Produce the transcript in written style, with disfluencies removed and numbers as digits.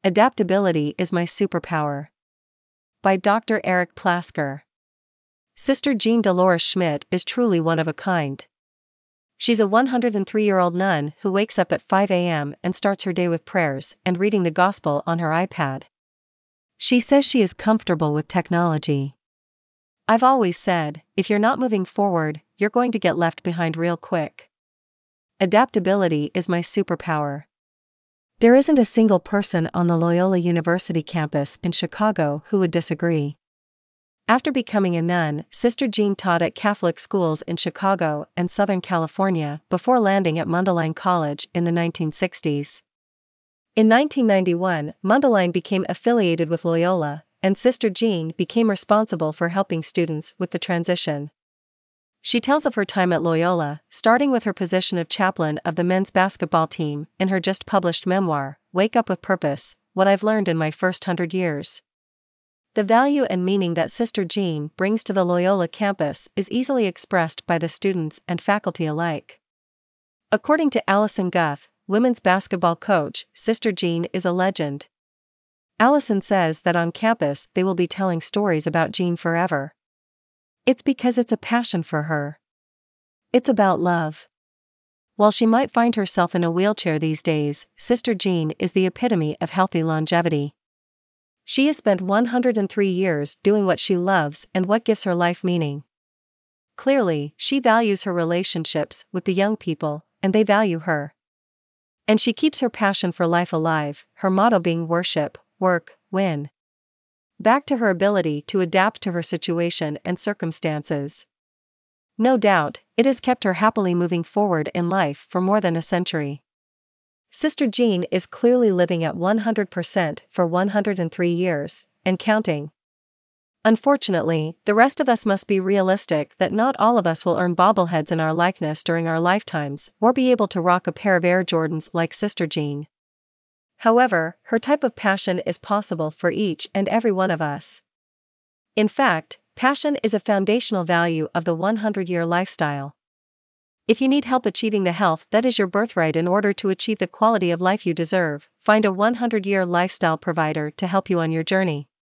Adaptability is my superpower. By Dr. Eric Plasker. Sister Jean Dolores Schmidt is truly one of a kind. She's a 103-year-old nun who wakes up at 5 a.m. and starts her day with prayers and reading the gospel on her iPad. She says she is comfortable with technology. I've always said, if you're not moving forward, you're going to get left behind real quick. Adaptability is my superpower. There isn't a single person on the Loyola University campus in Chicago who would disagree. After becoming a nun, Sister Jean taught at Catholic schools in Chicago and Southern California before landing at Mundelein College in the 1960s. In 1991, Mundelein became affiliated with Loyola, and Sister Jean became responsible for helping students with the transition. She tells of her time at Loyola, starting with her position of chaplain of the men's basketball team, in her just-published memoir, Wake Up with Purpose, What I've Learned in My First 100 Years. The value and meaning that Sister Jean brings to the Loyola campus is easily expressed by the students and faculty alike. According to Allison Guff, women's basketball coach, Sister Jean is a legend. Allison says that on campus they will be telling stories about Jean forever. It's because it's a passion for her. It's about love. While she might find herself in a wheelchair these days, Sister Jean is the epitome of healthy longevity. She has spent 103 years doing what she loves and what gives her life meaning. Clearly, she values her relationships with the young people, and they value her. And she keeps her passion for life alive, her motto being worship, work, win. Back to her ability to adapt to her situation and circumstances. No doubt, it has kept her happily moving forward in life for more than a century. Sister Jean is clearly living at 100% for 103 years, and counting. Unfortunately, the rest of us must be realistic that not all of us will earn bobbleheads in our likeness during our lifetimes, or be able to rock a pair of Air Jordans like Sister Jean. However, her type of passion is possible for each and every one of us. In fact, passion is a foundational value of the 100-year lifestyle. If you need help achieving the health that is your birthright in order to achieve the quality of life you deserve, find a 100-year lifestyle provider to help you on your journey.